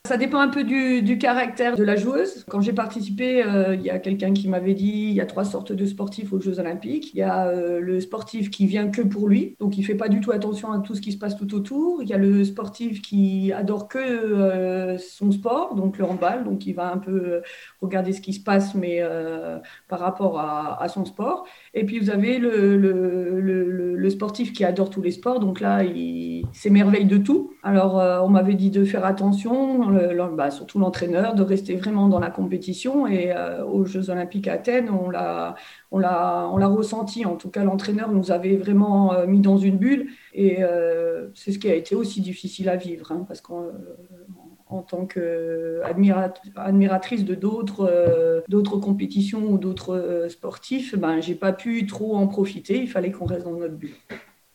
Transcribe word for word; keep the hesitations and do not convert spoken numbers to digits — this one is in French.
Ça dépend un peu du, du caractère de la joueuse. Quand j'ai participé, euh, il y a quelqu'un qui m'avait dit il y a trois sortes de sportifs aux Jeux Olympiques. Il y a euh, le sportif qui vient que pour lui, donc il fait pas du tout attention à tout ce qui se passe tout autour. Il y a le sportif qui adore que euh, son sport, donc le handball, donc il va un peu euh, regarder ce qui se passe, mais euh, par rapport à, à son sport. Et puis vous avez le, le, le, le- le sportif qui adore tous les sports, donc là il s'émerveille de tout. Alors euh, on m'avait dit de faire attention le- le- bah, surtout l'entraîneur, de rester vraiment dans la compétition. Et euh, aux Jeux Olympiques à Athènes, on l'a, on l'a, on l'a ressenti. En tout cas, l'entraîneur nous avait vraiment euh, mis dans une bulle. Et euh, c'est ce qui a été aussi difficile à vivre, hein, parce qu'en en tant qu'admiratrice de d'autres euh, d'autres compétitions ou d'autres euh, sportifs, ben, j'ai pas pu trop en profiter. Il fallait qu'on reste dans notre bulle.